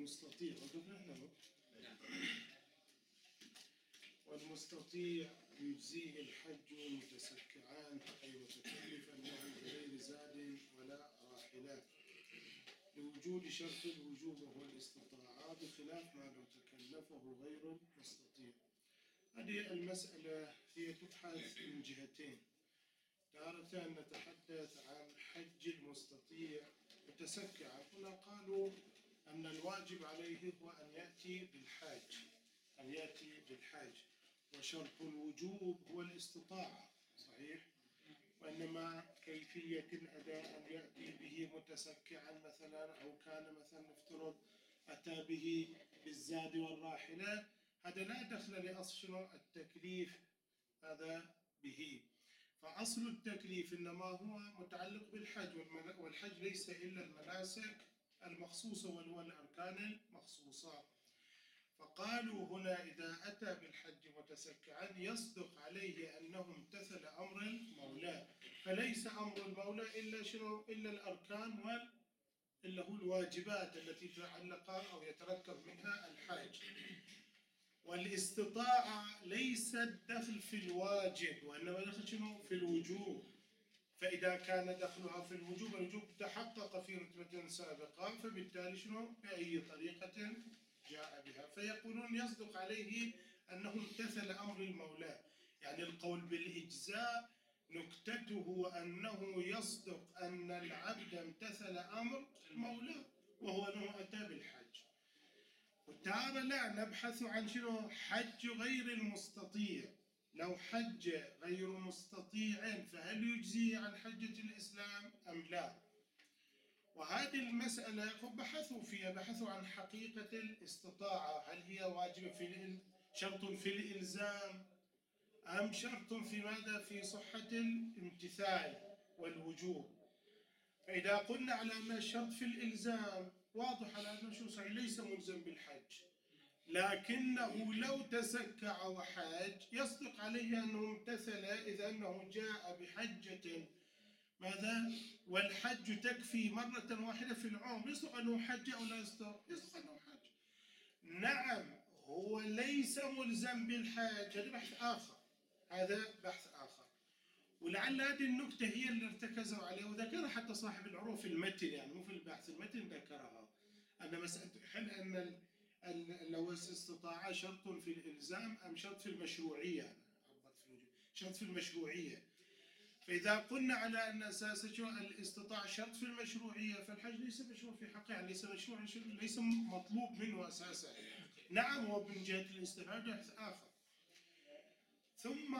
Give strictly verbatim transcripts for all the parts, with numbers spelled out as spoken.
والمستطيع والمستطيع يجزيه الحج متسكعان أي متكلفا له بغير زاد ولا راحلات لوجود شرط الوجوب وهو الاستطاعة بخلاف ما لو تكلفه غير المستطيع. هذه المسألة هي تبحث من جهتين. تارة نتحدث عن حج المستطيع متسكعا. هنا قالوا أن الواجب عليه هو أن يأتي بالحاج أن يأتي بالحاج وشرط الوجوب هو الاستطاعة، صحيح؟ وإنما كيفية الأداء أن يأتي به متسكعا مثلا، أو كان مثلا نفترض أتى به بالزاد والراحلة، هذا لا دخل لأصل التكليف هذا به. فأصل التكليف إنما هو متعلق بالحج، والحج ليس إلا المناسك المخصوصة وهو الأركان المخصوصة. فقالوا هنا إذا أتى بالحج متسكعا يصدق عليه أنه امتثل أمر المولى، فليس أمر المولى إلا شنو؟ إلا الأركان وال إلا هو الواجبات التي تعلق أو يتركب منها الحج. والاستطاعة ليست دخل في الواجب، وإنما دخل شنو؟ في الوجوب. فإذا كان دخلها في الوجوب، الوجوب تحقق في رتبة سابقة، فبالتالي شنو؟ بأي طريقة جاء بها. فيقولون يصدق عليه أنه امتثل أمر المولى، يعني القول بالإجزاء نكتته أنه يصدق أن العبد امتثل أمر مولاه وهو أنه أتى بالحج. وتارة لا نبحث عن شنو؟ حج غير المستطيع. لو حج غير مستطيع فهل يجزي عن حجة الإسلام أم لا؟ وهذه المسألة بحثوا فيها، بحثوا عن حقيقة الاستطاعة، هل هي واجبة في شرط في الإلزام أم شرط في ماذا؟ في صحة الامتثال والوجوب. فإذا قلنا على أن الشرط في الإلزام واضح على أنه شو صحيح ليس ملزم بالحج، لكنه لو تسكع وحاج يصدق عليه أنه امتثل، إذا أنه جاء بحجة ماذا؟ والحج تكفي مرة واحدة في العمر، يصدق أنه حج أو لا يصدق؟ يصدق أنه حج. نعم هو ليس ملزم بالحج، هذا بحث آخر، هذا بحث آخر. ولعل هذه النكتة هي اللي ارتكزوا عليها، وذكرها حتى صاحب العروة في المتن، يعني مو في البحث، المتن ذكرها أن مسألة هل أن لو استطاع شرط في الإلزام أم شرط في المشروعية، شرط في المشروعية. فإذا قلنا على أن أساس الاستطاع شرط في المشروعية فالحج ليس مشروع في حقه، يعني ليس مشروع، ليس مطلوب منه أساسا. نعم هو من جهة الاستفادة بحث آخر. ثم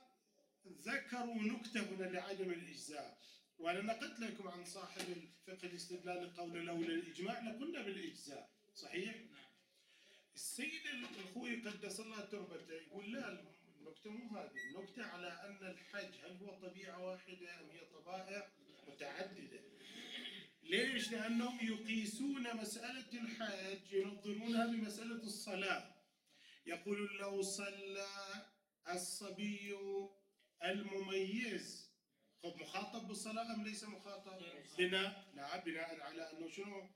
ذكروا نكتة هنا لعدم الإجزاء، وأنا نقلت لكم عن صاحب الفقه الاستدلال قول لولا الإجماع لقلنا بالإجزاء، صحيح؟ السيد الخوي قدس الله تربته يقول لا، النكتة مو هذه، النكتة على أن الحج هل هو طبيعة واحدة أم هي طبائع متعددة؟ ليش؟ لأنهم يقيسون مسألة الحج ينظرونها بمسألة الصلاة. يقول لو صلى الصبي المميز خب مخاطب بالصلاة أم ليس مخاطب؟ بناء لا بناء على أنه شنو؟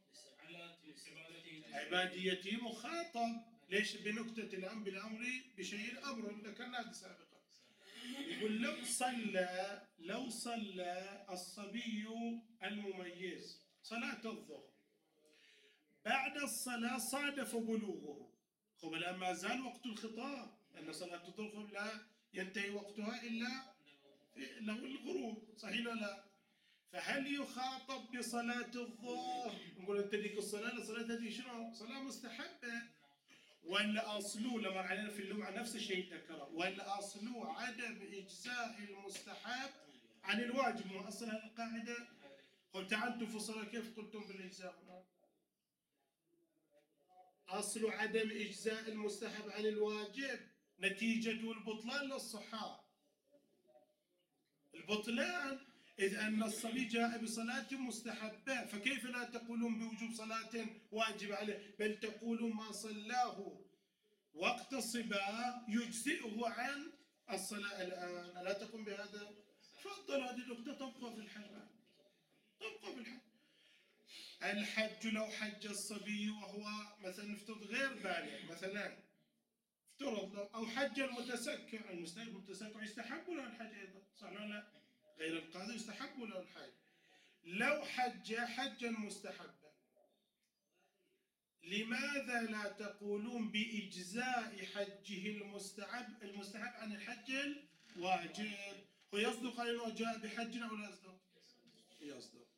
عباديته مخاطب. ليش؟ بنكتة الأمر بالأمر بشيء أمر ذكرناه سابقا. يقول لو صلى لو صلى الصبي المميز صلاة الظهر، بعد الصلاة صادف بلوغه، خب الآن ما زال وقت الخطاب، أن صلاة الظهر لا ينتهي وقتها إلا له الغروب، صحيح ولا لا؟ فهل يخاطب بصلاة الظهر؟ نقول أنت ديك الصلاة الصلاة هذه شنو؟ صلاة مستحبة. ولا أصله لما علينا في اللغة نفس الشيء ذكره، ولا أصله عدم إجزاء المستحب عن الواجب. مو أصلا القاعدة قلت أنتم في الصلاة كيف قلتم بالإجزاء؟ أصل عدم إجزاء المستحب عن الواجب نتيجة البطلان للصحة. البطلان إذ أن الصبي جاء بصلاة مستحبة، فكيف لا تقولون بوجوب صلاة واجب عليه، بل تقولون ما صلاه وقت الصبا يجزئه عن الصلاة الآن. ألا تقوم بهذا؟ تفضل، هذه النقطة تبقى في الحل، تبقى في الحل. الحج لو حج الصبي وهو مثلا نفترض غير بالغ مثلا، افترض لو أو حج المتسكع، المتسكع يستحب له الحج أيضا، صح ولا لا؟ غير القادر يستحب له الحج. لو حج حجا مستحبا، لماذا لا تقولون بإجزاء حجه المستحب المستحب عن الحج الواجب؟ هو يصدق على أنه جاء بحج أو لا يصدق؟ يصدق.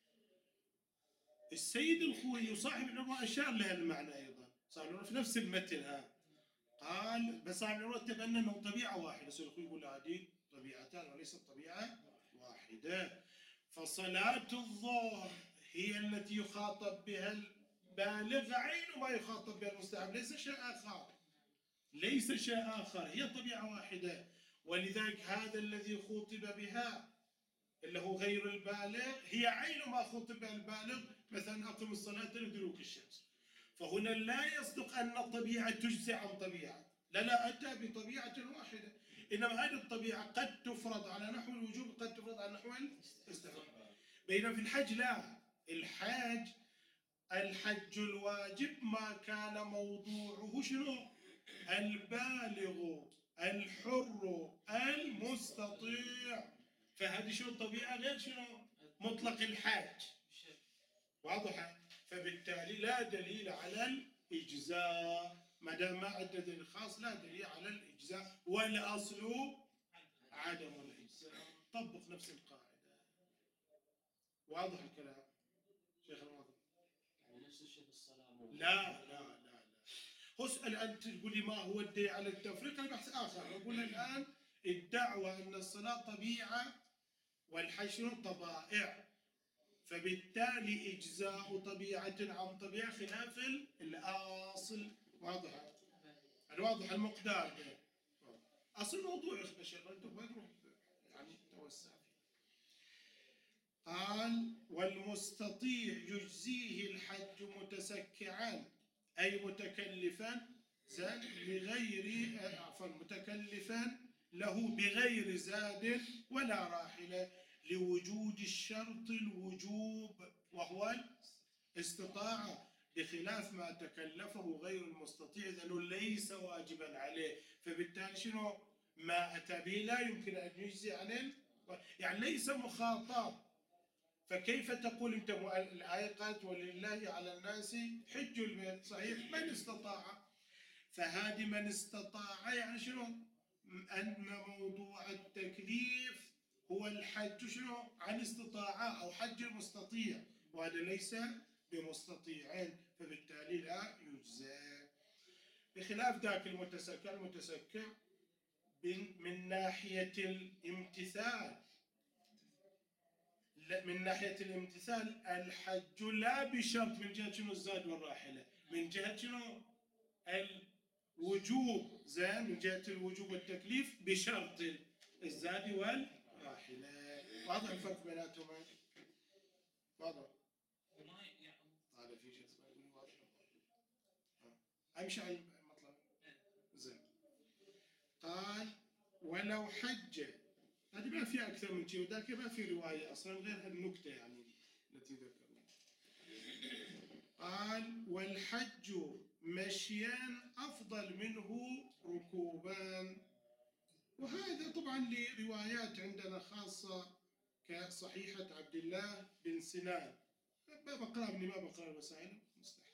السيد الخوي صاحب العروة أشار لها المعنى أيضا، صاحب العروة في نفس المتن ها قال، بس صاحب العروة تبنى أنه طبيعة واحدة، السيد الخوي يقول هذه طبيعتان وليست طبيعة واحدة. فصلاة الظهر هي التي يخاطب بها البالغ عين ما يخاطب بها المستحب، ليس شيء آخر، ليس شيء آخر، هي طبيعة واحدة. ولذلك هذا الذي خوطب بها اللي هو غير البالغ هي عين ما خطب بها البالغ، مثلا أقم الصلاة لدلوك الشمس. فهنا لا يصدق أن الطبيعة تجزي عن طبيعة، لا لا، أتى بطبيعة واحدة، إنما هذه الطبيعة قد تفرض على نحو الوجوب قد تفرض على نحو الاستحباب. بينما في الحج لا، الحج الحج الواجب ما كان موضوعه شنو؟ البالغ الحر المستطيع، فهذه شنو الطبيعة غير شنو؟ مطلق الحاج، واضحة؟ فبالتالي لا دليل على الإجزاء، ما دام ما عندنا دليل خاص لا دليل على الإجزاء، والأصل عدم الإجزاء. طبق نفس القاعدة. واضح الكلام؟ شيخ واضح؟ يعني نفس الشيء في الصلاة؟ لا لا لا لا. اسأل أنت تقول لي ما هو الدليل على التفريق، هذا بحث آخر. أقول الآن الدعوة أن الصلاة طبيعة والحج طبائع، فبالتالي إجزاء طبيعة عن طبيعة خلاف الأصل. واضح؟ الواضح المقدار ده أصل موضوع يا أخي شيخ، أنتم ما تروح يعني توسع فيه. قال والمستطيع يجزيه الحج متسكعا أي متكلفا زاد بغير عفوا متكلفا له بغير زاد ولا راحلة، لوجود الشرط الوجوب وهو الاستطاعة، بخلاف ما تكلفه غير المستطيع لأنه ليس واجبا عليه، فبالتالي شنو ما أتى به لا يمكن أن يجزي عن، يعني ليس مخاطب. فكيف تقول أنت الآية قالت ولله على الناس حج البيت، صحيح من استطاع، فهذه من استطاع يعني شنو؟ أن موضوع التكليف هو الحج شنو؟ عن استطاعة أو حج المستطيع، وهذا ليس بمستطيعين، فبالتالي لا يجزى. بخلاف ذاك المتسكع، المتسكع من ناحية الامتثال، من ناحية الامتثال الحج لا بشرط من جهة شنو الزاد والراحلة، من جهة شنو الوجوب، زين من جهة الوجوب والتكليف بشرط الزاد والراحلة. واضح الفرق بيناتهما؟ واضح؟ هذا في شيء اسمه يقول واضح. أمشي على المطلب. زين. قال ولو حج، هذه ما فيها أكثر من شيء، وذاك ما في رواية أصلا غير هالنكتة يعني التي ذكرنا. قال والحج مشيان أفضل منه ركوبان، وهذا طبعا لروايات عندنا خاصة كصحيحة عبد الله بن سنان، ما بقرأ مني ما بقرأ الوسائل مستحيل.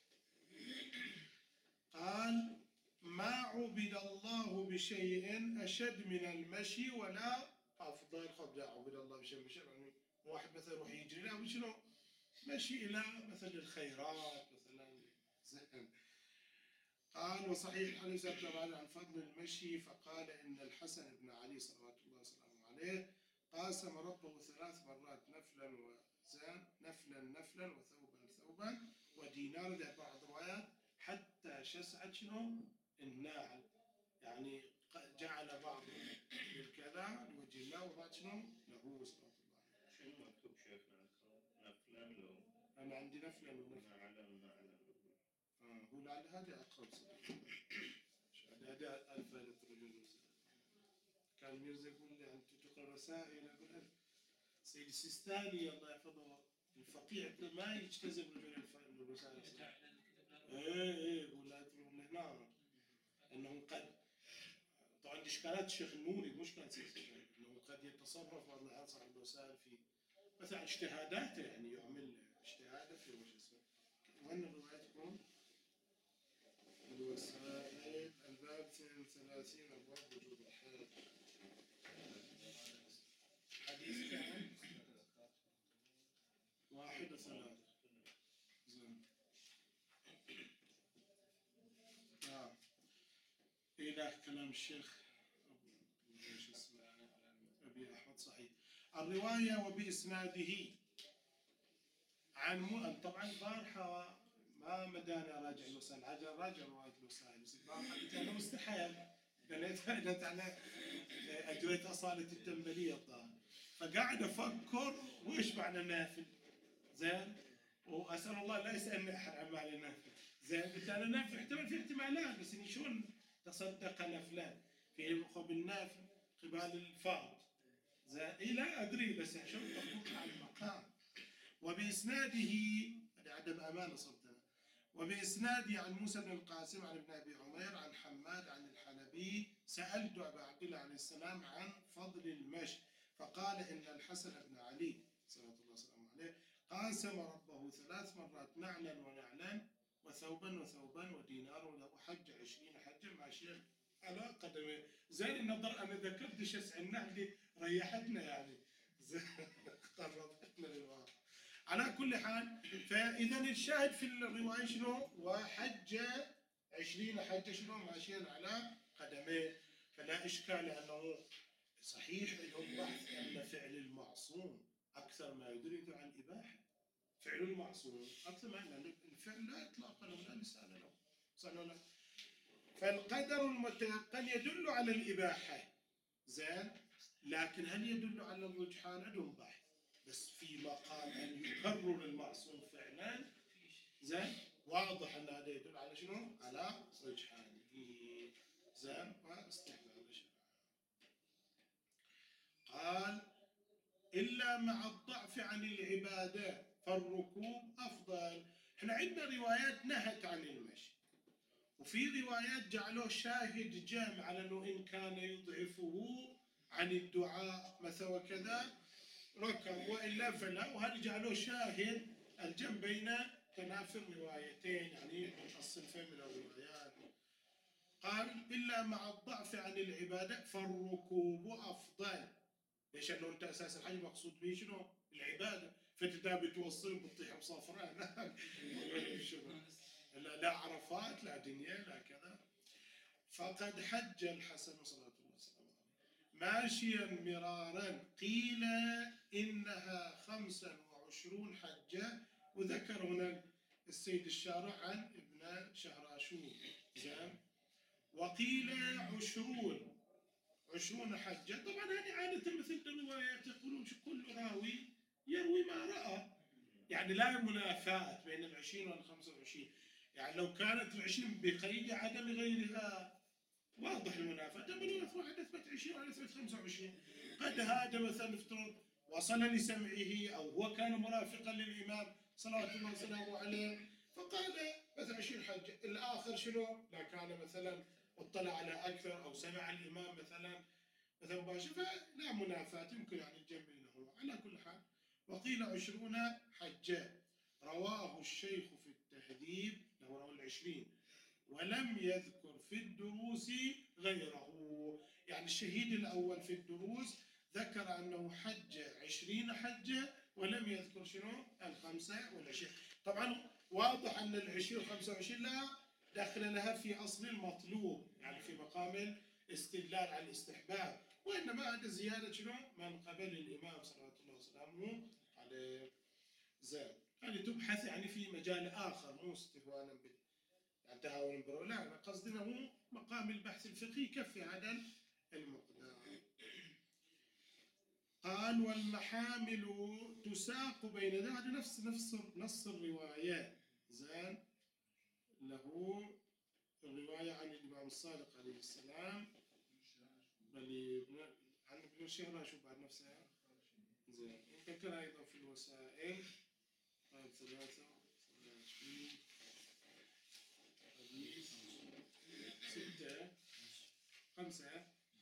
قال ما عبد الله بشيء أشد من المشي ولا أفضل. قبل عبد الله بشيء مشي يعني واحد مثلا يروح يجري لا شنو مشي إلى مثلا الخيرات مثلا زين. قال وصحيح حديث طبعا عن فضل المشي، فقال إن الحسن بن علي صلوات الله وسلامه عليه قاسم ربه ثلاث مرات نفلا وزان نفلا نفلا وثوبا ثوبا ودينار، له بعض الروايات حتى شسعت شنو الناعل، يعني جعل بعض بالكذا لوجه الله وبعد شنو له صلوات الله. شنو مكتوب شيخنا نفلا لو؟ أنا عندي نفلا ونفلا. نعلم نعلم. آه هو لعل هذا أقرب صدق. هذا ألف ألف رجل. كان ميرزا يقول لي أنت تقرأ رسائل، يقول سيد السيستاني الله يحفظه الفقيه ما يجتزم رجوع الوسائل. ايه ايه يقول لا تروح هنا انه قد طبعا اشكالات الشيخ النوري مش كانت انه قد يتصرف بعض الاحيان صاحب الوسائل في مثلا اجتهاداته، يعني يعمل اجتهاده في وش اسمه. وين الروايات تكون؟ الوسائل الباب اثنين وثلاثين ابواب وجوب الحج. حديث كام؟ واحد وثلاثة. زين. آه. إله كلام الشيخ ايش اسمه أبي أحمد صحيح. الرواية وبإسناده عن مؤن. طبعا البارحة ما مداني أراجع الوسائل، راجع راجع رواية الوسائل، بس البارحة قلت أنا مستحيل بنيت أنت على أجريت أصالة التنبلية الظاهر، فقاعد أفكر وإيش معنى نافل. زين، وأسأل الله لا يسألني أحد عن معنى نافل. زين، قلت أنا نافل احتمال في احتمالات، بس إني شلون تصدق نفلان في خب النافل قبال الفرض. زين، إيه لا أدري بس شلون تطبق على المقام. وبإسناده لعدم أمانة صرتنا. وبإسناده عن موسى بن القاسم عن ابن أبي عمير عن حماد عن الحلبي سألت أبا عبد الله عليه السلام عن فضل المشي فقال إن الحسن بن علي صلى الله عليه وسلم عليه قاسم ربه ثلاث مرات نعلا ونعلا وثوبا وثوبا ودينار وحج عشرين حجا ماشيا على قدمه. زين النظر أنا ذكرت شسع النهل ريحتنا يعني قربتنا للواقع. على كل حال فإذا الشاهد في الرواية شنو؟ وحج عشرين حجة شنو ماشيا على قدميه. فلا إشكال أنه صحيح لهم بحث أن فعل المعصوم أكثر ما يدل عن الإباحة. فعل المعصوم أكثر ما أن الفعل لا إطلاق له لا لسان له صلى الله. فالقدر المتيقن يدل على الإباحة. زين، لكن هل يدل على الرجحان؟ عندهم بحث، بس في مقام أن يكرر المعصوم فعلا. زين، واضح أن هذا يدل على شنو؟ على رجحانه. زين، واستحباب الشرع. قال إلا مع الضعف عن العبادة فالركوب أفضل. احنا عندنا روايات نهت عن المشي، وفي روايات جعلوه شاهد جامع على أنه إن كان يضعفه عن الدعاء مثلا وكذا ركب وإلا فلا، وهذا جعلوه شاهد الجمع بين تنافر روايتين يعني الصنفين من الروايات. قال إلا مع الضعف عن العبادة فالركوب أفضل. ليش؟ لأنه أنت أساس الحج مقصود به شنو؟ العبادة، فأنت بتوصل بتطيح بصفراء لا لا عرفات لا دنيا لا كذا. فقد حج الحسن صلى الله عليه وسلم ماشيا مرارا قيل إنها خمسا وعشرون حجة، وذكر هنا السيد الشارع عن ابن شهراشور. زين، وقيل عشرون عشرون حجة. طبعا هذه عادة مثل الروايات يقولون كل راوي يروي ما رأى، يعني لا منافاة بين العشرين والخمسة وعشرين. يعني لو كانت العشرين بقيد عدم غيرها واضح المنافاة، تقول مثلا حدث بيت عشرين ولا بيت خمسة وعشرين، قد هذا مثلا افترض وصل لسمعه أو هو كان مرافقا للإمام صلوات الله وسلامه عليه فقال مثلا عشرين حجة، الآخر شنو؟ لا كان مثلا اطلع على أكثر أو سمع الإمام مثلا مثلا مباشر، فلا منافاة يمكن يعني الجمع بينهما. على كل حال وقيل عشرون حجة. رواه الشيخ في التهذيب له رواه العشرين ولم يذكر في الدروس غيره. يعني الشهيد الأول في الدروس ذكر أنه حج عشرين حجة ولم يذكر شنو؟ الخمسة والعشرين. طبعا واضح أن العشرين والخمسة والعشرين لا دخل لها في أصل المطلوب، يعني في مقام الاستدلال على الاستحباب، وإنما هذا زيادة شنو؟ من قبل الإمام صلى الله عليه وسلم عليه. زين، هذه تبحث يعني في مجال آخر مو استهوانا بال يعني تهاون برو، لا أنا قصدنا هو مقام البحث الفقهي يكفي هذا المقدار. قال والمحامل تساق بين ذلك نفس نفس نص الرواية. زين، له الرواية عن الإمام الصادق عليه السلام بل عن ابن شهرة شو بعد نفسها. زين، ذكر أيضا في الوسائل طيب ثلاثة وعشرين حديث ستة خمسة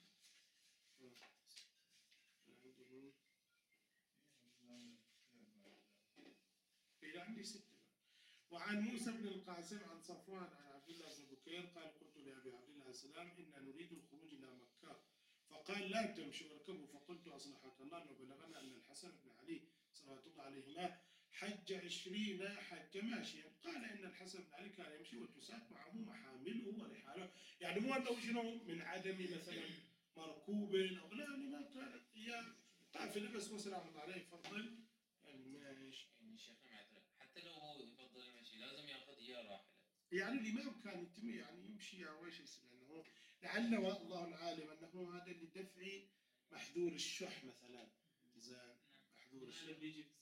إلى عندي ستة. وعن موسى بن القاسم عن صفوان عن عبد الله بن بكير قال قلت لأبي عبد الله السلام إنا نريد الخروج إلى مكة فقال لا تمشوا واركبوا فقلت أصلحك الله أنه بلغنا أن الحسن بن علي صلوات الله عليهما حج عشرين حج ماشيا قال إن الحسن بن علي كان يمشي وتساق معه محامله ورحاله يعني مو أنه شنو من عدم مثلا مركوب أو لا يعني ما كان هي قافلة بس موسى رحمه الله عليه يفضل يعني ماشي يعني شيخنا معترف حتى لو هو يفضل المشي لازم ياخذ اياه راحله. يعني الإمام كان يتم يعني يمشي أو إيش يصير لأنه لعل الله العالم أنه هذا لدفع محذور الشح مثلا إذا محذور الشح بيجي في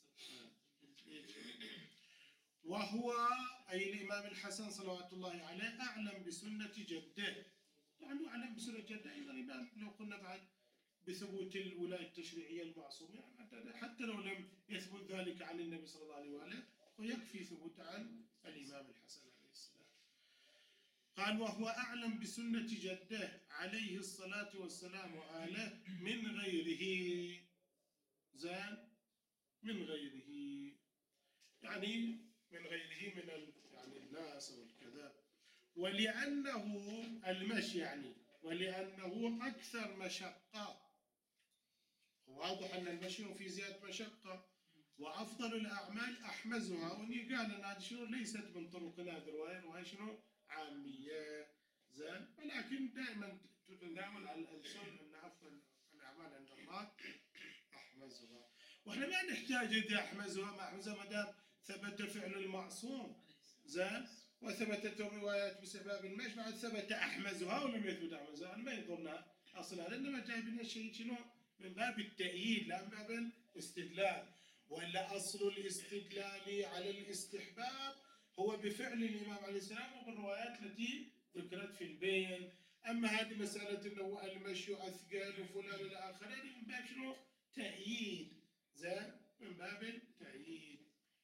وهو أي الإمام الحسن صلوات الله عليه أعلم بسنة جده طبعا أعلم بسنة جده أيضا الإمام لو قلنا بعد بثبوت الولاية التشريعية المعصومة يعني حتى لو لم يثبت ذلك عن النبي صلى الله عليه وآله ويكفي ثبوت عن الإمام الحسن عليه السلام. قال وهو أعلم بسنة جده عليه الصلاة والسلام وآله من غيره زان من غيره يعني من غيره من ال... يعني الناس والكذا ولأنه المشي يعني ولأنه أكثر مشقة واضح أن المشي في زيادة مشقة وأفضل الأعمال أحمزها وني قال أن هذه شنو ليست من طرقنا هذه الرواية الرواية شنو عامية زين ولكن دائما تتداول على الألسن أن أفضل الأعمال عند الله أحمزها وإحنا ما نحتاج إذا أحمزها ما أحمزها ما دام ثبت فعل المعصوم زين وثبتت الروايات بسبب المشي بعد ثبت أحمزها ولم يثبت أحمزها ما يضرنا أصلا لأنما جايبين الشيء شنو من باب التأييد لا من باب الاستدلال ولا أصل الاستدلال على الاستحباب هو بفعل الإمام عليه السلام وبالروايات التي ذكرت في البين. أما هذه مسألة أنه المشي أثقل وفلان إلى آخره من باب شنو تأييد زين من باب التأييد.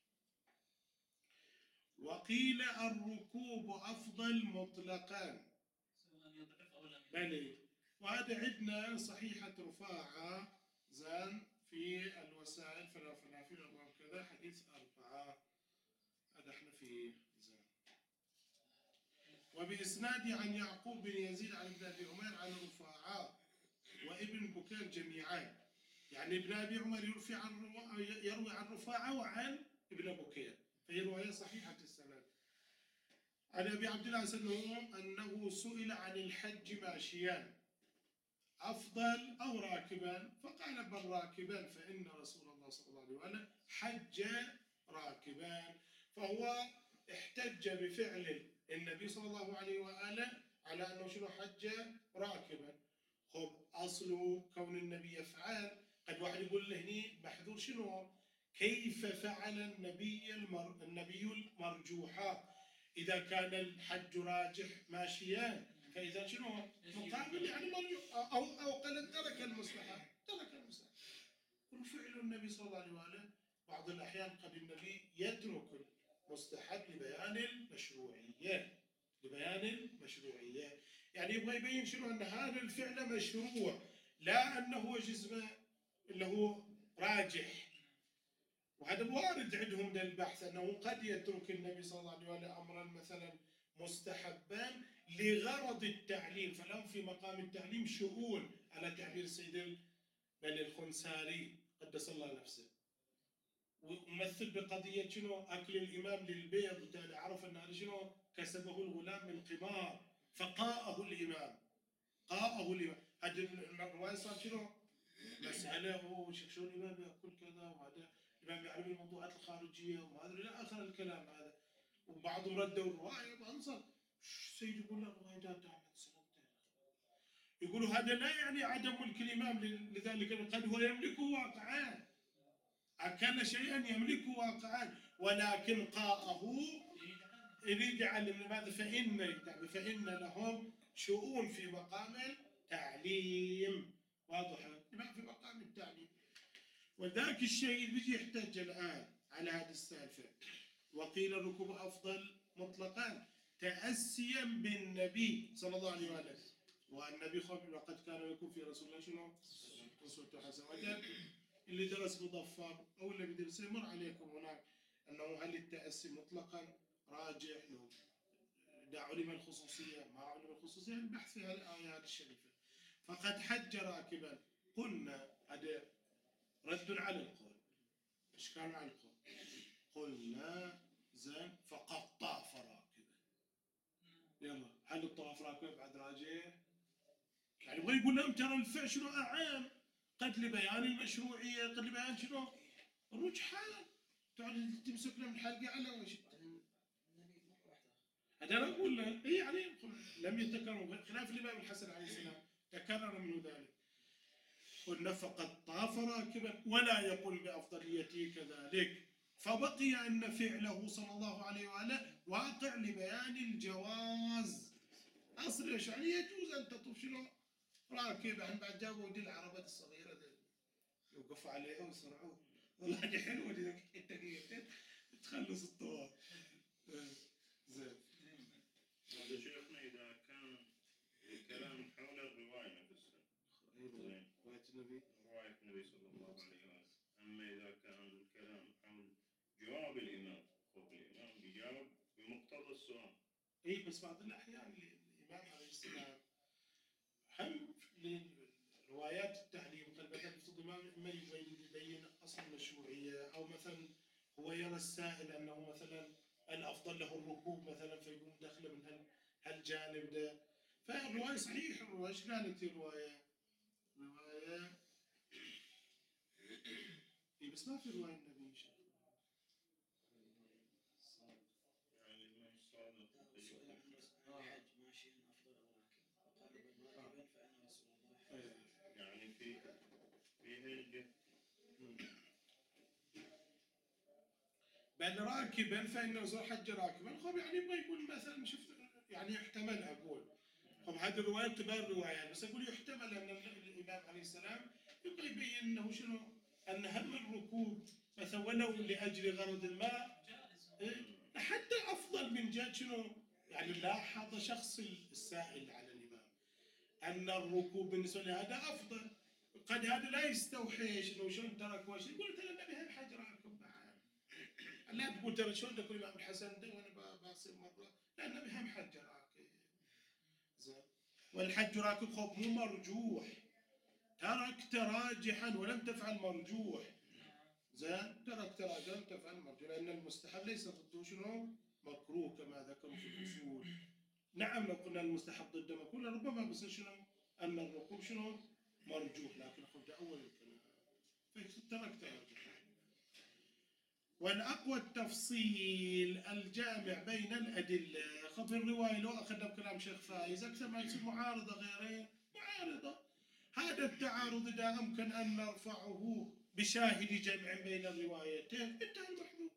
وقيل الركوب أفضل مطلقا سواء يضعف أو لم بلي وهذا عندنا صحيحة رفاعة زين في الوسائل فلا فلافل أبواب كذا حديث أربعة هذا احنا فيه زين. وبإسناد عن يعقوب بن يزيد عن ابن أبي عمر عن رفاعة وابن بكير جميعا يعني ابن أبي عمر يروي عن يروي عن رفاعة وعن ابن بكير فهي رواية صحيحة السند. عن أبي عبد الله سنه أنه سئل عن الحج ماشيا أفضل أو راكبا فقال بل راكبا فإن رسول الله صلى الله عليه وسلم حج راكبا فهو احتج بفعل النبي صلى الله عليه وآله على أنه شنو حج راكبا. خب أصل كون النبي يفعل قد واحد يقول له هني محذور شنو كيف فعل النبي المر... النبي المرجوحة إذا كان الحج راجح ماشيان فإذا شنو مقابل يعني مرجوح أو أو قال ترك المستحب ترك المستحب. وفعل النبي صلى الله عليه وآله بعض الأحيان قد النبي يترك المستحب لبيان المشروعية لبيان المشروعية يعني يبغى يبين شنو أن هذا الفعل مشروع لا أنه جزمة اللي هو راجح. وهذا وارد عندهم للبحث أنه قد يترك النبي صلى الله عليه وسلم أمرا مثلا مستحبا لغرض التعليم فلهم في مقام التعليم شؤون على تعبير سيد بني الخنساري قدس الله نفسه ومثل بقضية شنو أكل الإمام للبيض وتالي عرف أن هذا شنو كسبه الغلام من قمار فقاءه الإمام قاءه الإمام هذه الرواية صار شنو مسألة وشيخ شو الإمام يأكل كذا وهذا الإمام يعلم الموضوعات الخارجية وهذا إلى آخر الكلام هذا وبعضهم ردوا الرواية وأنصر السيد يقول له الرواية لا تعمل سنتين يقولوا هذا لا يعني عدم ملك الإمام لذلك قد هو يملكه واقعان أكل شيئا يملكه واقعا ولكن قاءه يريد يعلم لماذا فإن فإن لهم شؤون في مقام التعليم واضحة في مقام التعليم وذاك الشيء بيجي يحتاج الآن على هذه السالفة. وقيل الركوب أفضل مطلقا تأسيا بالنبي صلى الله عليه وآله. والنبي خبر وقد كان يكون في رسول الله شنو؟ أسوة حسنة. وقال اللي درس مظفر أو اللي بيدرس يمر عليكم هناك أنه هل التأسي مطلقا راجح لو إذا علم الخصوصية ما علم الخصوصية البحث في الآيات الشريفة. فقد حج راكبا قلنا هذا رد على القول إشكال على القول قلنا زين فقد طاف راكبا. يلا هل الطواف راكب بعد راجع؟ يعني يبغى يقول لهم ترى الفعل شنو أعام قد لبيان المشروعية قد لبيان شنو الرجحان. تقعد تمسك لهم الحلقة على وش هذا أنا أقول له إيه يعني لم يتكرر خلاف الإمام الحسن عليه السلام تكرر منه ذلك. قلنا فقد طاف راكبا ولا يقول بأفضليته كذلك. فبقي أن فعله صلى الله عليه وآله واقع لبيان الجواز. أصل إيش يعني يجوز أن تطوف شنو راكب. عن بعد جابوا دي العربات الصغيرة دي يوقفوا عليها ويصرعوه والله دي حلوة دي الدقيقتين تخلص الطواف. زين. هذا شيخنا إذا كان الكلام حول الرواية نفسها. زين. رواية النبي. رواية النبي صلى الله عليه وسلم. أما إذا كان الكلام حول جواب الإمام، خب الإمام بيجاوب بمقتضى السؤال. إيه بس بعض الأحيان الإمام عليه السلام هم لروايات التعليم قد مثلا يفضل ما يبين أصل المشروعية أو مثلا هو يرى السائل أنه مثلا الأفضل له الركوب مثلا فيقوم داخله من هالجانب ده. فالرواية صحيح الرواية ايش قالت الرواية؟ رواية إيه بس ما في رواية النبي شيخ. يعني الإمام الصادق الحج ماشيا افضل او راكب فقال بل راكبا فانا رسول الله. يعني في في هيجة بل راكبا فإنه زور حج راكبا. خب يعني يبغى يقول مثلا شفت يعني يحتمل أقول خب هذه الرواية تبان روايات بس أقول يحتمل أن الإمام عليه السلام يبغى يبين أنه شنو أن هم الركوب مثلا ولو لأجل غرض ما إيه؟ حتى أفضل من جهة شنو يعني لاحظ شخص السائل على الإمام أن الركوب بالنسبة لهذا أفضل. قد هذا لا يستوحش إنه شلون ترك وش يقول ترى النبي هم حج راكب معاه. لا تقول ترى شلون تقول الإمام الحسن ده وأنا باصير مرة لا النبي هم حج راكب. زين. والحج راكب خب مو مرجوح تركت راجحا ولم تفعل مرجوح. زين تركت راجحا ولم تفعل مرجوح لأن المستحب ليس ضده شنو مكروه كما ذكروا في الأصول. نعم لو قلنا المستحب ضد مكروه ربما بس شنو أن الركوب شنو مرجوح لكن قلت أول الكلام فتركت راجحا. والأقوى التفصيل الجامع بين الأدلة. خب الرواية لو أخذنا بكلام شيخ فايز أكثر ما يصير معارضة غيره معارضة. هذا التعارض إذا أمكن أن نرفعه بشاهد جمع بين الروايتين انتهى المحذور.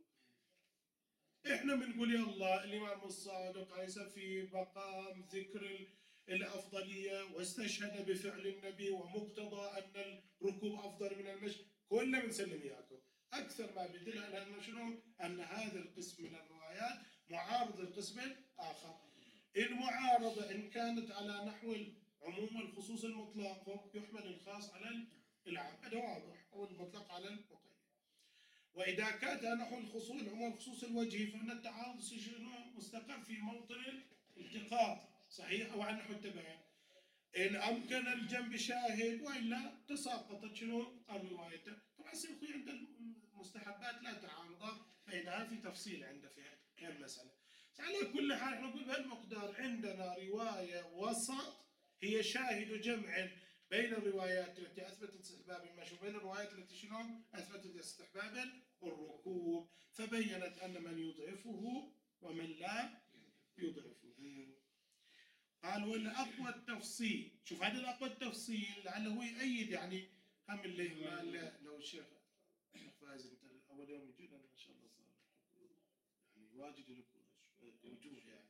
إحنا بنقول يلا الإمام الصادق عليه في مقام ذكر الأفضلية واستشهد بفعل النبي ومقتضى أن الركوب أفضل من المشي كلنا بنسلم إياكم. أكثر ما بدل على أنه شنو أن هذا القسم من الروايات معارض القسم الآخر. المعارضة إن كانت على نحو عموم الخصوص المطلق يحمل الخاص على العام هذا واضح أو المطلق على المقيد. وإذا كان نحو الخصوص العموم الخصوص الوجهي فإن التعارض شنو مستقر في موطن الالتقاط صحيح أو عن نحو التباين. إن أمكن الجنب شاهد وإلا تساقطت شنو الرواية. طبعا سيخوي عند المستحبات لا تعارض بينها في تفصيل عند في المسألة. على كل حال نقول بهالمقدار عندنا رواية وسط هي شاهد جمع بين الروايات التي أثبتت استحباب المشي وبين الروايات التي شنو أثبتت استحباب الركوب فبينت أن من يضعفه ومن لا يضعفه. قال والأقوى التفصيل. شوف هذا الأقوى التفصيل لعله يؤيد يعني هم اللي ما لو الشيخ فايز انت اول يوم يجي لنا ان شاء الله صار يعني واجد لكم وجوه يعني.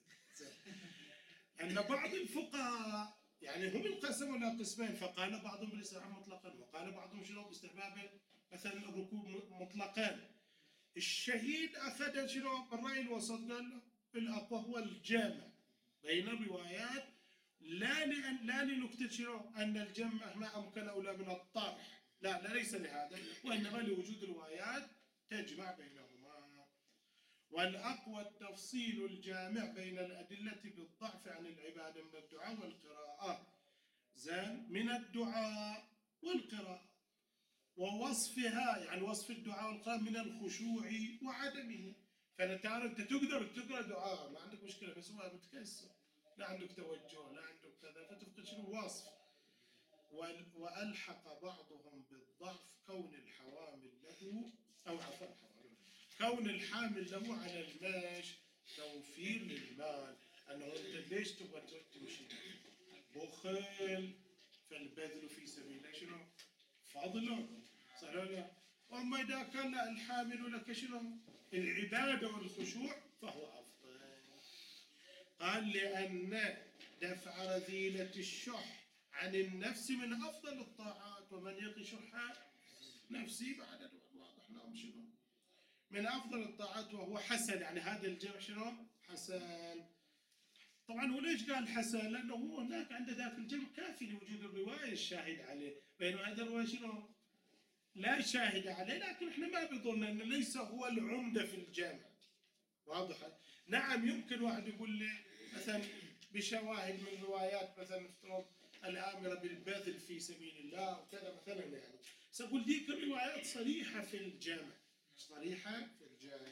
ان بعض الفقهاء يعني هم انقسموا الى قسمين فقال بعضهم بالاستحباب مطلقا وقال بعضهم شنو باستحباب مثلا الركوب مطلقا. الشهيد أخذ شنو بالرأي الوسط، قال له الأقوى هو الجامع بين الروايات، لا لأن لا لنكتة شنو أن الجمع ما أمكن أولى من الطرح، لا لا ليس لهذا، وإنما لوجود روايات تجمع بينهما. والأقوى التفصيل الجامع بين الأدلة بالضعف عن العبادة من الدعاء والقراءة، زين، من الدعاء والقراءة، ووصفها يعني وصف الدعاء والقراءة من الخشوع وعدمه. فنتعرف أنت تقدر تقرأ دعاء ما عندك مشكلة، بس هو متكسر، لا عندك توجه، لا عندك كذا، فتفقد شنو وصف. وال- وألحق بعضهم بالضعف كون الحوامل له، أو عفوا الحوامل، كون الحامل له على الماشي توفير للمال، أنه أنت ليش تبغى تمشي؟ بخل، فالبذل في سبيل الله شنو؟ فضل، صح ولا لا؟ وأما إذا كان لا الحامل لك شنو؟ العبادة والخشوع فهو أفضل. قال لأن دفع رذيلة الشح عن النفس من أفضل الطاعات، ومن يقي شح نفسي بعد واضح نعم شنو؟ من أفضل الطاعات وهو حسن، يعني هذا الجمع شنو؟ حسن. طبعا هو ليش قال حسن؟ لأنه هو هناك عند ذاك الجمع كافي لوجود الرواية الشاهد عليه، بينما هذا الرواية شنو؟ لا شاهد عليه، لكن احنا ما بظن أنه ليس هو العمدة في الجامع. واضح؟ نعم يمكن واحد يقول لي مثلا بشواهد من روايات مثلا نفترض الآمرة بالبذل في سبيل الله وكذا مثلا، يعني سأقول ديك الروايات صريحة في الجامع، صريحة في الجامع.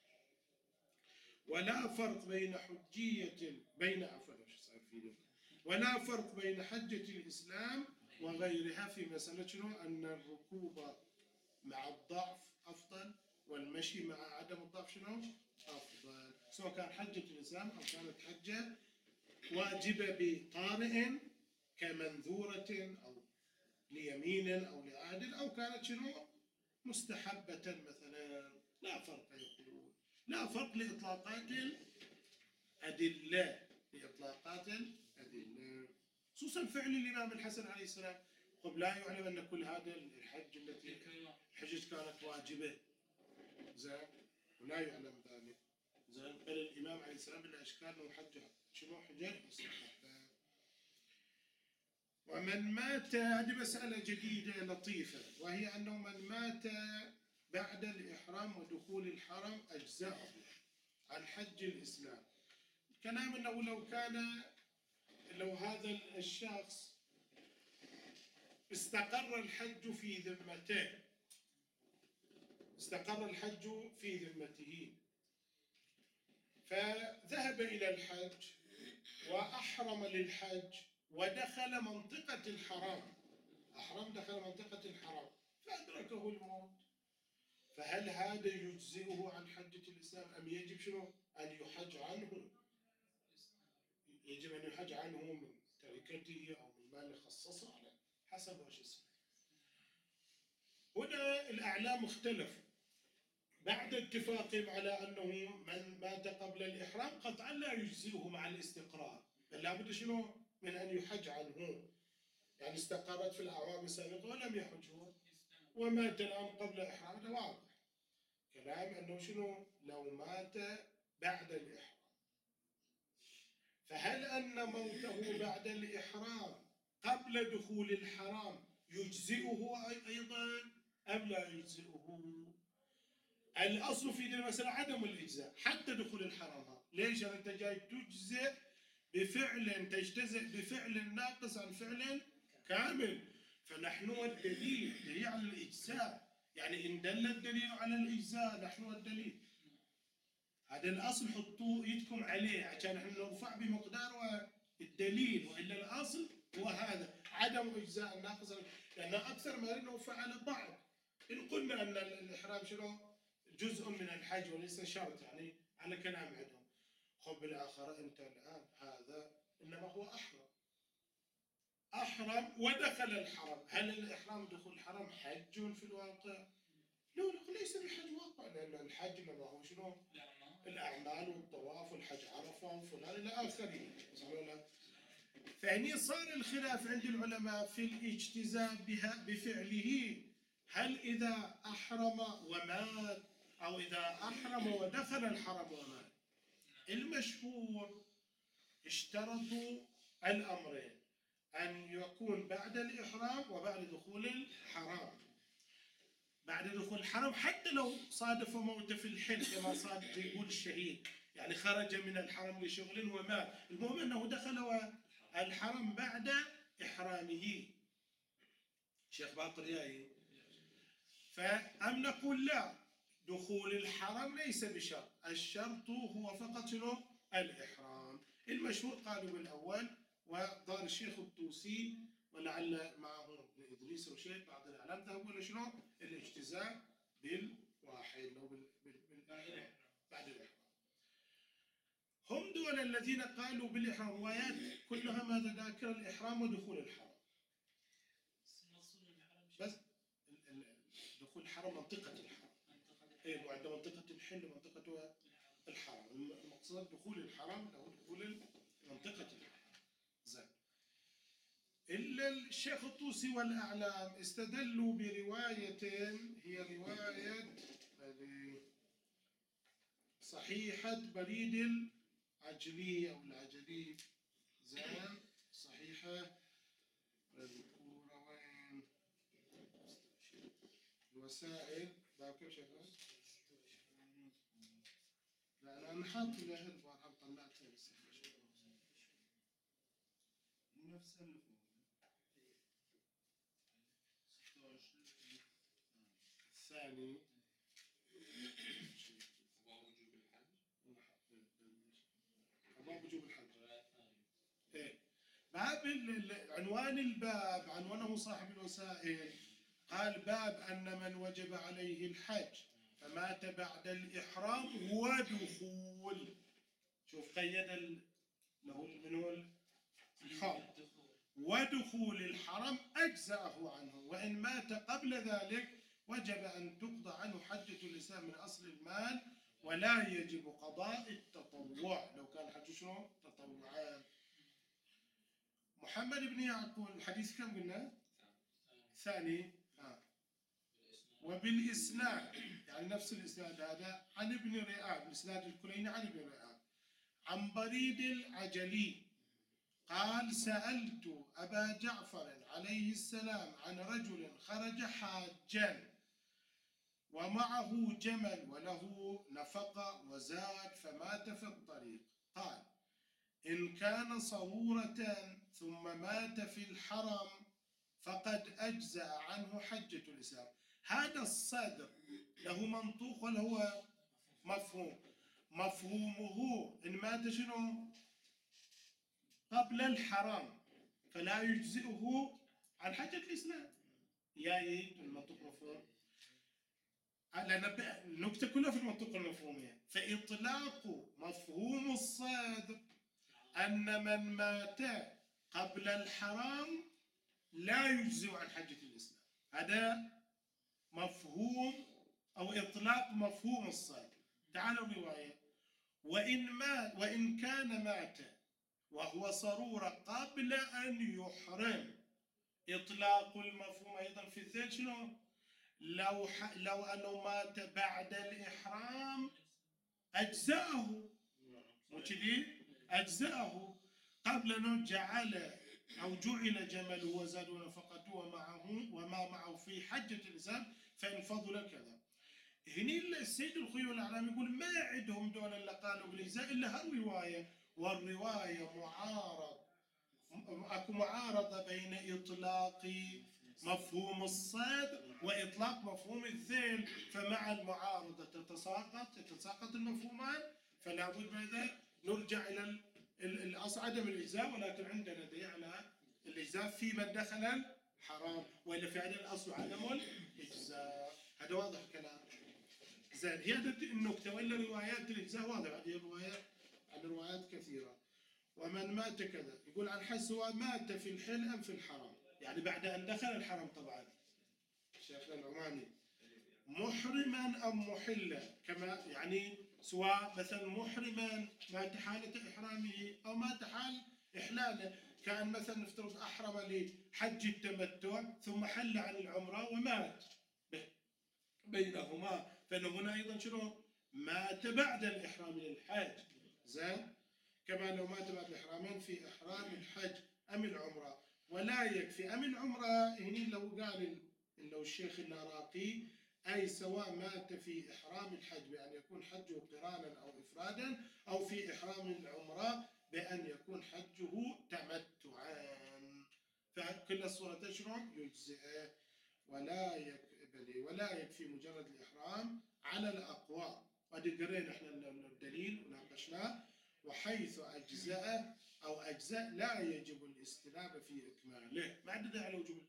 ولا فرق بين حجية بين عفوا ولا فرق بين حجة الإسلام وغيرها في مسألة شنو؟ أن الركوب مع الضعف أفضل، والمشي مع عدم الضعف شنو؟ أفضل، سواء كان حجة الإسلام أو كانت حجة واجبة بطارئ كمنذورة أو ليمين أو لعادل، أو كانت شنو؟ مستحبة مثلا. لا فرق يقولون، لا فرق لإطلاقات الأدلة، لإطلاقات الأدلة، خصوصا فعل الإمام الحسن عليه السلام. طب لا يعلم أن كل هذا الحج التي الحجج كانت واجبة، زين، ولا يعلم ذلك، زين، بل الإمام عليه السلام بلا إشكال أنه حج شنو؟ حجة مستحبة. ومن مات، هذه مسألة جديدة لطيفة، وهي أنه من مات بعد الإحرام ودخول الحرم أجزاءه عن حج الإسلام. الكلام أنه لو كان لو هذا الشخص استقر الحج في ذمته، استقر الحج في ذمته، فذهب إلى الحج وأحرم للحج ودخل منطقة الحرام، أحرم دخل منطقة الحرام فأدركه الموت، فهل هذا يجزئه عن حجة الإسلام أم يجب شنو؟ أن يحج عنه؟ يجب أن يحج عنه من تركته أو من مال خصصه على حسب وش اسمه. هنا الأعلام اختلفوا بعد اتفاقهم على أنه من مات قبل الإحرام قطعا لا يجزئه مع الاستقرار، بل لابد شنو؟ من أن يحج عنه، يعني استقرت في الأعوام السابقة ولم يحج هو ومات الآن قبل إحرام، هذا واضح كلام أنه شنو؟ لو مات بعد الإحرام، فهل أن موته بعد الإحرام قبل دخول الحرام يجزئه أيضا أم لا يجزئه؟ الأصل في هذه المسألة عدم الإجزاء حتى دخول الحرام. ليش؟ أنت جاي تجزئ بفعل تجتزئ بفعل ناقص عن فعل كامل، فنحن الدليل دليل على الإجزاء، يعني إن دل الدليل على الإجزاء نحن الدليل. هذا الأصل حطوه إيدكم عليه عشان نحن نرفع بمقدار الدليل، وإلا الأصل هو هذا عدم إجزاء الناقص، لأن أكثر ما نرفع على بعض. إن قلنا أن الإحرام شنو؟ جزء من الحج وليس شرط، يعني على كلام عندهم. خب بالآخر أنت الآن هذا إنما هو أحرم أحرم ودخل الحرم، هل الإحرام دخول الحرم حج في الواقع؟ لا ليس بحج واقع، لأن الحج إنما هو شنو؟ الأعمال والطواف والحج عرفة وفلان إلى آخره. فهني صار الخلاف عند العلماء في الاجتزاء بها بفعله، هل إذا أحرم ومات أو إذا أحرم ودخل الحرم ومات. المشهور اشترطوا الأمرين، أن يكون بعد الإحرام وبعد دخول الحرام. بعد دخول الحرم حتى لو صادف موته في الحل كما صادف يقول الشهيد، يعني خرج من الحرم لشغل ومات، المهم أنه دخل الحرم بعد إحرامه. شيخ باقر ياي. فأم نقول لا، دخول الحرم ليس بشرط، الشرط هو فقط شنو؟ الإحرام. المشهور قالوا بالأول، ودار الشيخ الطوسي ولعل معه إدريس وشيخ بعض الأعلام ذهبوا إلى شنو؟ الاجتزاء بالواحد أو بال... بال... بال... بعد الإحرام. هم دول الذين قالوا بالإحرام، روايات كلها ما تذاكر الإحرام ودخول الحرم. بس دخول الحرم منطقة الحرم. إيه، وعند منطقة الحل ومنطقة الحرم، المقصود دخول الحرم أو دخول منطقة الحرم. زين. إلا الشيخ الطوسي والأعلام استدلوا بروايتين، هي رواية صحيحة بريد العجلي أو العجلي. زين. صحيحة مذكورة وين؟ الوسائل باب كيف شغال؟ لا أنا حاط لها البارحة طلعتها بس نفس المفهوم. الثاني أبواب وجوب الحج. إيه. باب عنوان الباب عنوانه صاحب الوسائل، قال باب أن من وجب عليه الحج فمات بعد الإحرام ودخول. شوف قيد له منه الحرم ودخول الحرم أجزأه عنه، وإن مات قبل ذلك وجب أن تقضى عنه حجة الإسلام من أصل المال، ولا يجب قضاء التطوع لو كان حج شنو؟ تطوعان. محمد بن يعقوب الحديث كم قلنا؟ ثاني. آه. وبالإسناد يعني نفس الإسناد هذا عن ابن رئاب، الإسناد الكليني عن ابن رئاب عن بريد العجلي قال سألت أبا جعفر عليه السلام عن رجل خرج حاجا ومعه جمل وله نفقة وزاد فمات في الطريق، قال إن كان صرورة ثم مات في الحرم فقد أجزأ عنه حجة الإسلام. هذا الصدر له منطوق ولا هو مفهوم؟ مفهومه إن مات شنو؟ قبل الحرام فلا يجزئه عن حجة الإسلام. يا إيه المنطوق مفهوم؟ لأن النكتة كلها في المنطوق المفهومية. فإطلاق مفهوم الصادق أن من مات قبل الحرام لا يجزئ عن حجة الإسلام، هذا مفهوم أو إطلاق مفهوم الصادق. تعالوا الرواية، وإن مات وإن كان مات وهو صرورة قبل أن يحرم، إطلاق المفهوم أيضا في الذيل شنو؟ لو ح... لو أنه مات بعد الإحرام أجزأه، مجدين أجزأه قبل أنه جعل أو جعل جمله وزاد نفقته ومعه وما معه في حجة الإسلام فإن فضل كذا. هني السيد الخيول الأعلام يقول ما عندهم دول اللي قالوا بالإجزاء إلا هالرواية، والرواية معارض، أكو معارضة بين إطلاق مفهوم الصاد وإطلاق مفهوم الذيل، فمع المعارضة تتساقط تتساقط المفهومان، فلا بد من نرجع إلى الأصل عدم الإجزاء، ولكن عندنا دليل على الإجزاء في من دخل الحرام، وإلا في عدم الأصل عدم الإجزاء. هذا واضح كلام. زين، هي النكتة، وإلا روايات الإجزاء واضح، هذه الروايات عن روايات كثيرة. ومن مات كذا يقول عن حس سواء مات في الحل أم في الحرم، يعني بعد أن دخل الحرم طبعا شيخنا العماني، محرما أم محلا، كما يعني سواء مثلا محرما مات حالة إحرامه أو مات حال إحلاله، كان مثلا نفترض أحرم لحج التمتع ثم حل عن العمرة ومات بينهما، فإنه هنا أيضا شنو؟ مات بعد الإحرام من الحج. زين؟ كما لو مات بعد الإحرامين في إحرام الحج أم العمرة. ولا يكفي أم العمرة هني لو قال لو الشيخ العراقي أي سواء مات في إحرام الحج بأن يكون حجه قرانا أو إفرادا أو في إحرام العمرة بأن يكون حجه تمتعا، فكل الصورتين شنو؟ يجزئ. ولا يكفي ولا يكفي مجرد الإحرام على الأقوال. قد قرينا احنا الدليل وناقشناه. وحيث أجزاء أو أجزاء لا يجب الاستنابة في إكماله. ما عدد على وجوب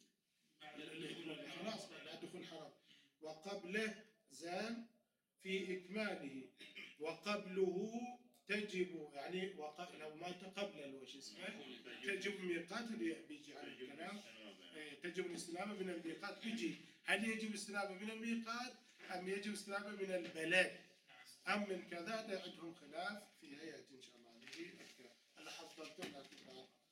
خلاص بعد دخول حرام. وقبله زان في إكماله. وقبله تجب يعني وقبل لو مات قبل وش اسمه تجب ميقات بيجي على الكلام. تجب الاستنابة من الميقات بيجي. هل يجب الاستنابة من الميقات أم يجب الاستنابة من البلد أم من كذا؟ عندهم خلاف في هيئة إن شاء الله. هذه أنا حضرت لكم